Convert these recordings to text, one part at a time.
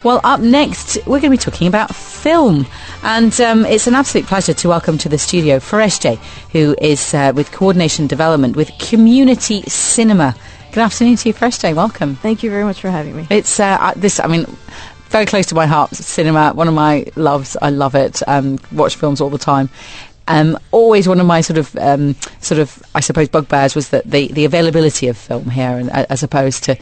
Well, up next, we're going to be talking about film. And it's an absolute pleasure to welcome to the studio Fereshteh, who is with Coordination Development with Community Cinema. Good afternoon to you, Fereshteh. Welcome. Thank you very much for having me. It's very close to my heart. Cinema, one of my loves. I love it. Watch films all the time. Always one of my sort of I suppose bugbears was that the availability of film here, and as opposed to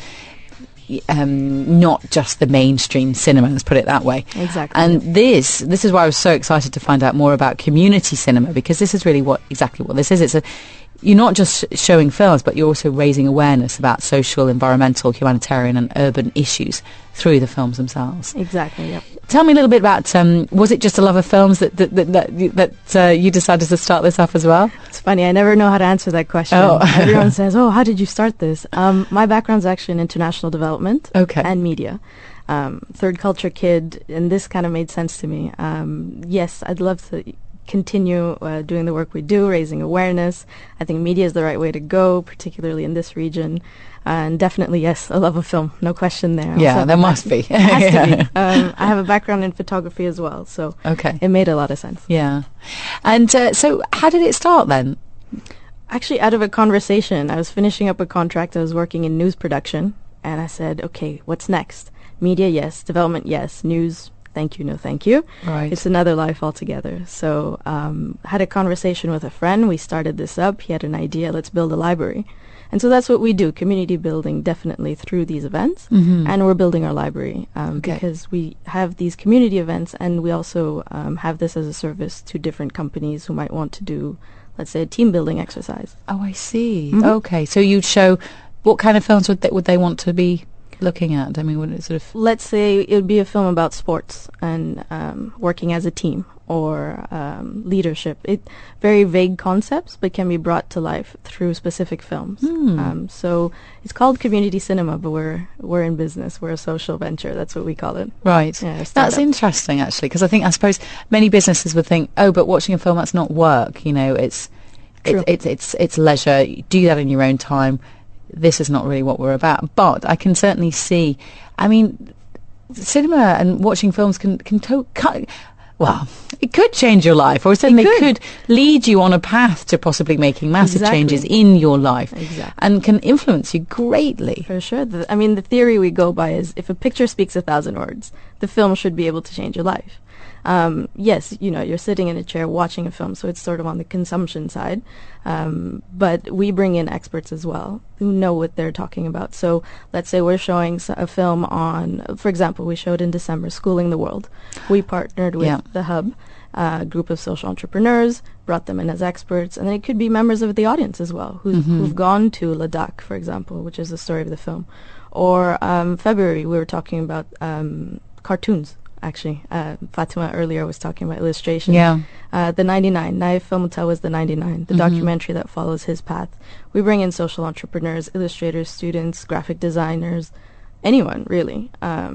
not just the mainstream cinema, let's put it that way. Exactly. And this is why I was so excited to find out more about community cinema, because this is really exactly what this is. You're not just showing films, but you're also raising awareness about social, environmental, humanitarian and urban issues through the films themselves. Exactly, yep. Tell me a little bit about, was it just a love of films that you decided to start this up as well? It's funny, I never know how to answer that question. Oh. Everyone says, how did you start this? My background's actually in international development and media. Third culture kid, and this kind of made sense to me. Yes, I'd love to continue doing the work we do, raising awareness. I think media is the right way to go, particularly in this region. And definitely, yes, a love of film, no question there. Yeah, there must be. It has to be. I have a background in photography as well, so it made a lot of sense. Yeah. And so how did it start then? Actually, out of a conversation. I was finishing up a contract. I was working in news production, and I said, okay, what's next? Media, yes. Development, yes. News, thank you, no thank you. Right. It's another life altogether. So had a conversation with a friend. We started this up. He had an idea, let's build a library. And so that's what we do, community building, definitely through these events. Mm-hmm. And we're building our library because we have these community events, and we also have this as a service to different companies who might want to do, let's say, a team building exercise. Oh, I see. Mm-hmm. Okay, so you'd show, what kind of films would they want to be looking at? I mean, would it sort of... Let's say it would be a film about sports and working as a team, or leadership. Very vague concepts, but can be brought to life through specific films. So it's called community cinema, but we're in business. We're a social venture. That's what we call it. Right. Yeah, that's interesting, actually, because I suppose many businesses would think, but watching a film, that's not work. You know, it's leisure. You do that in your own time. This is not really what we're about. But I can certainly see, I mean, cinema and watching films well, it could change your life, or certainly could lead you on a path to possibly making massive changes in your life, and can influence you greatly. For sure. The theory we go by is, if a picture speaks 1,000 words, the film should be able to change your life. Yes, you're sitting in a chair watching a film, so it's sort of on the consumption side. But we bring in experts as well who know what they're talking about. So let's say we're showing a film on, for example, we showed in December, Schooling the World. We partnered with The Hub, a group of social entrepreneurs, brought them in as experts, and then it could be members of the audience as well, who've gone to Ladakh, for example, which is the story of the film. Or February, we were talking about cartoons. Actually, Fatima earlier was talking about illustration. Yeah. The 99, Naif Filmuta was the 99, the documentary that follows his path. We bring in social entrepreneurs, illustrators, students, graphic designers, anyone really,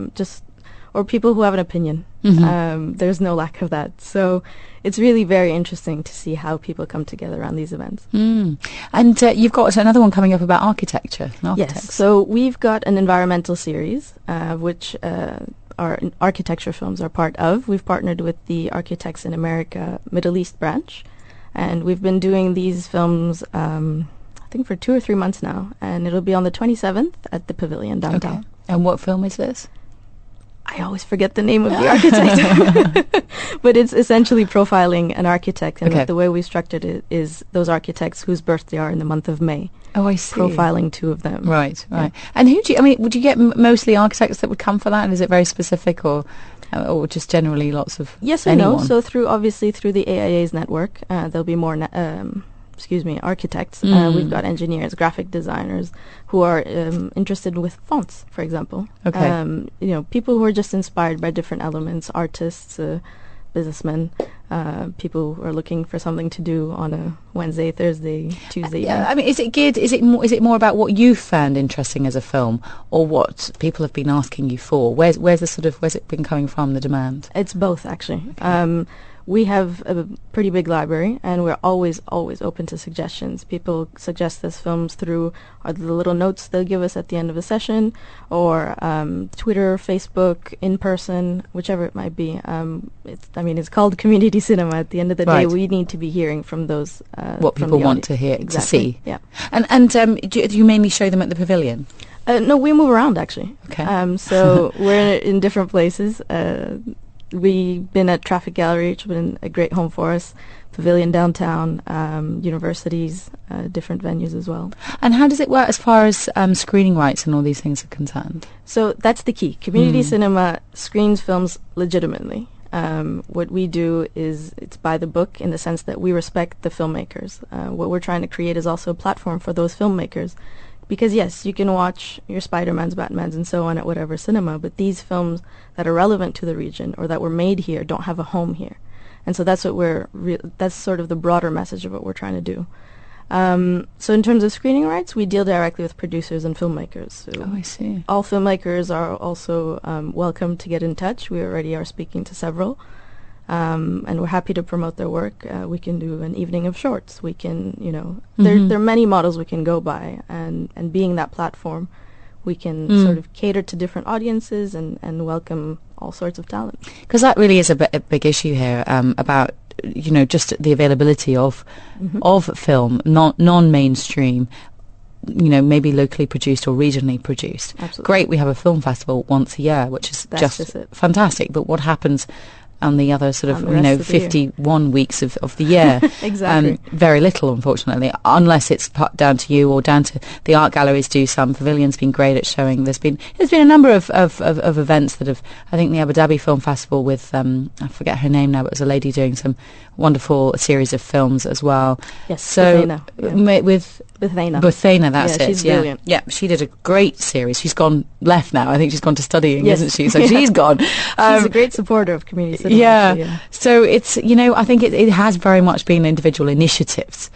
or people who have an opinion. There's no lack of that. So it's really very interesting to see how people come together around these events. And you've got another one coming up about architecture and architects. Yes, so we've got an environmental series, which our architecture films are part of. We've partnered with the Architects in America Middle East branch, and we've been doing these films I think for 2 or 3 months now, and it'll be on the 27th at the Pavilion downtown. Okay. And what film is this? I always forget the name of the architect. But it's essentially profiling an architect, and the way we structured it is those architects whose birthday are in the month of May. Oh, I see. Profiling 2 of them. Right. And would you get mostly architects that would come for that? And is it very specific, or just generally lots of Yes and no. So obviously through the AIA's network, there'll be more architects. We've got engineers, graphic designers who are interested with fonts, for example. People who are just inspired by different elements, artists, businessmen, people who are looking for something to do on a Wednesday, Thursday, Tuesday. I mean, is it geared? Is it more about what you found interesting as a film, or what people have been asking you for? Where's it been coming from, the demand? It's both, actually. we have a pretty big library, and we're always open to suggestions. People suggest us films through the little notes they'll give us at the end of a session, or Twitter, Facebook, in person, whichever it might be. It's called community cinema. At the end of the day, we need to be hearing from those what people want to hear, to see. Yeah. And do you mainly show them at the Pavilion? No, we move around actually. Okay. So we're in different places. We've been at Traffic Gallery, which has been a great home for us. Pavilion downtown, universities, different venues as well. And how does it work as far as screening rights and all these things are concerned? So that's the key. Community cinema screens films legitimately. What we do is it's by the book in the sense that we respect the filmmakers. What we're trying to create is also a platform for those filmmakers. Because yes, you can watch your Spider-Mans, Batmans, and so on at whatever cinema, but these films that are relevant to the region or that were made here don't have a home here. And so that's what that's sort of the broader message of what we're trying to do. So in terms of screening rights, we deal directly with producers and filmmakers. So I see. All filmmakers are also welcome to get in touch. We already are speaking to several. And we're happy to promote their work. We can do an evening of shorts. We can, there are many models we can go by, and being that platform, we can sort of cater to different audiences and welcome all sorts of talent. Because that really is a big issue here about just the availability of film, non-mainstream. Maybe locally produced or regionally produced. Absolutely. Great, we have a film festival once a year, which is just fantastic. But what happens on the other sort of 51 weeks of the year? Exactly. Very little, unfortunately, unless it's down to you or down to the art galleries do some. Pavilion's been great at showing. There's been a number of events that have, I think the Abu Dhabi Film Festival with I forget her name now, but it was a lady doing some wonderful series of films as well. Yes, so Buthena, with Buthena, that's it. She's brilliant. Yeah, she did a great series. She's gone left now. I think she's gone to studying, isn't she? So she's gone. She's a great supporter of community cinema. Yeah. So it's, I think it has very much been individual initiatives.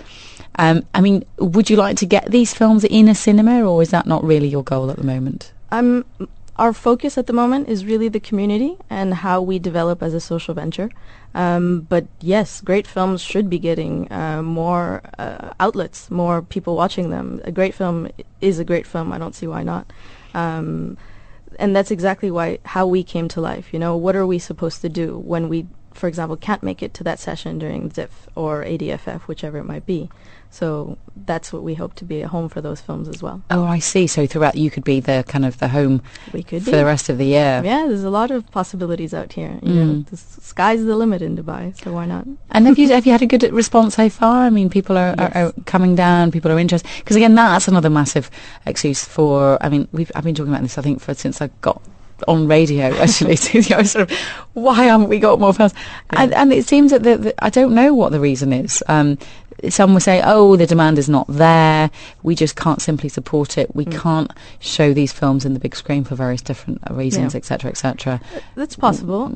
Would you like to get these films in a cinema, or is that not really your goal at the moment? Our focus at the moment is really the community and how we develop as a social venture. But yes, great films should be getting more outlets, more people watching them. A great film is a great film. I don't see why not. And that's exactly how we came to life. What are we supposed to do when we, for example, can't make it to that session during ZIF or ADFF, whichever it might be. So that's what we hope to be, a home for those films as well. Oh, I see. So throughout, you could be the kind of the home for the rest of the year. Yeah, there's a lot of possibilities out here. The sky's the limit in Dubai, so why not? And have you had a good response so far? People are coming down. People are interested. Because again, that's another massive excuse for. I've been talking about this, I think, since I got on radio, actually. Sort of, why haven't we got more films? Yeah. And it seems that I don't know what the reason is. Some will say, the demand is not there. We just can't simply support it. We can't show these films in the big screen for various different reasons, etc., etc. That's possible.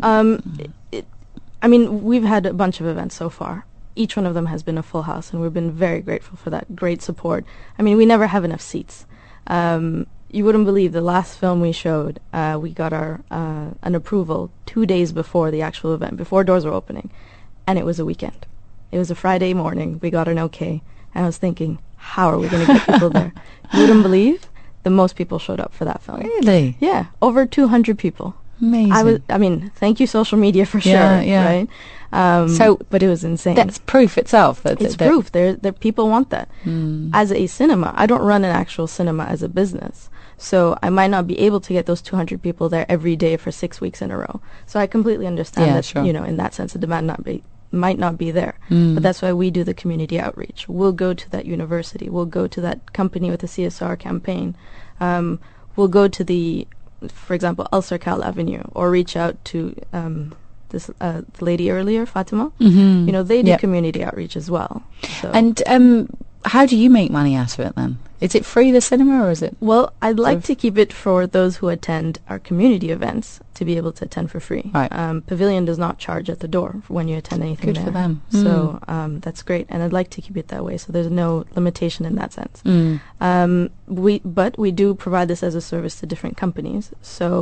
We've had a bunch of events so far. Each one of them has been a full house, and we've been very grateful for that great support. We never have enough seats. You wouldn't believe the last film we showed, we got an approval 2 days before the actual event, before doors were opening, and it was a weekend. It was a Friday morning. We got an okay, and I was thinking, how are we going to get people there? You wouldn't believe the most people showed up for that film. Really? Yeah, over 200 people. Amazing. Thank you, social media, for sure. Yeah. Right? But it was insane. That's proof itself. It's proof. There, people want that. As a cinema, I don't run an actual cinema as a business. So I might not be able to get those 200 people there every day for 6 weeks in a row. So I completely understand that, sure. In that sense, the demand might not be there. But that's why we do the community outreach. We'll go to that university. We'll go to that company with a CSR campaign. We'll go to for example, Al Serkal Avenue, or reach out to this lady earlier, Fatima. They do community outreach as well. So. And how do you make money out of it then? Is it free, the cinema, or is it? Well, I'd like to keep it for those who attend our community events to be able to attend for free. Right. Pavilion does not charge at the door when you attend anything Good there. for them. So that's great, and I'd like to keep it that way. So there's no limitation in that sense. But we do provide this as a service to different companies. So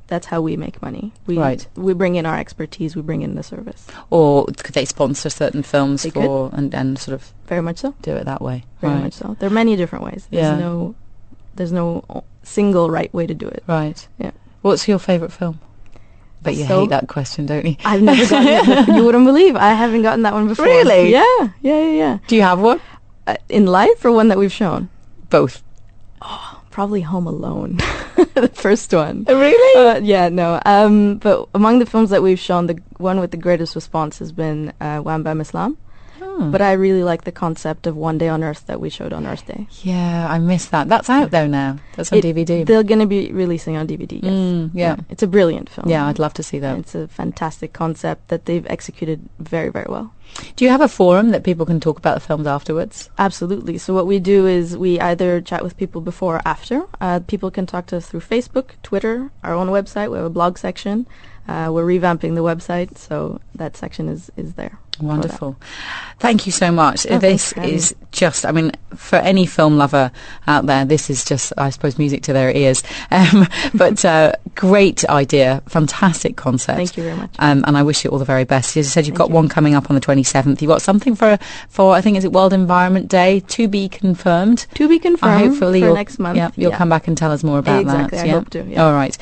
that's how we make money. Right. We bring in our expertise, we bring in the service. Or could they sponsor certain films They for and sort of Very much so. do it that way? Very Right. much so. There are many different ways. Yeah. There's no single right way to do it. Right. Yeah. What's your favourite film? But you So- hate that question, don't you? I've never gotten it before. You wouldn't believe I haven't gotten that one before. Really? Yeah. Do you have one? In life or one that we've shown? Both. Probably Home Alone, the first one. Really? Yeah, no. But among the films that we've shown, the one with the greatest response has been Wham Bam Islam. But I really like the concept of One Day on Earth that we showed on Earth Day. Yeah, I missed that. That's out though now. That's on DVD. They're going to be releasing on DVD, yes. Yeah. It's a brilliant film. Yeah, I'd love to see that. It's a fantastic concept that they've executed very, very well. Do you have a forum that people can talk about the films afterwards? Absolutely. So what we do is we either chat with people before or after. People can talk to us through Facebook, Twitter, our own website. We have a blog section. We're revamping the website, so that section is there. Wonderful. Thank you so much. Oh, This thanks for having is just, I mean, for any film lover out there, this is just, I suppose, music to their ears. But great idea, fantastic concept. Thank you very much. And I wish you all the very best. As you said, you've Thank got you. one coming up on the 27th. You've got something for I think, is it World Environment Day, to be confirmed? To be confirmed Hopefully for you'll, next month. Yeah, you'll come back and tell us more about Exactly, that. I hope to, yeah. All right.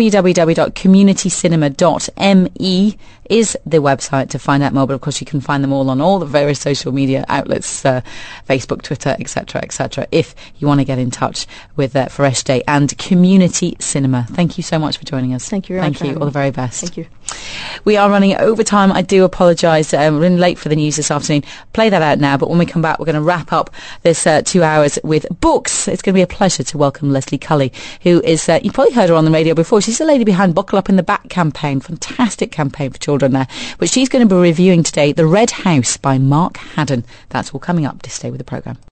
www.communitycinema.me is the website to find out more. But of course, you can find them all on all the various social media outlets, Facebook, Twitter, etc., if you want to get in touch with Fresh Day and Community Cinema. Thank you so much for joining us. Thank you very much. Thank you. All the very best. Thank you. We are running over time. I do apologise. We're running late for the news this afternoon. Play that out now. But when we come back, we're going to wrap up this 2 hours with books. It's going to be a pleasure to welcome Leslie Cully, who is, you've probably heard her on the radio before. She's the lady behind Buckle Up in the Back campaign. Fantastic campaign for children there. But she's going to be reviewing today The Red House by Mark Haddon. That's all coming up. Just stay with the programme.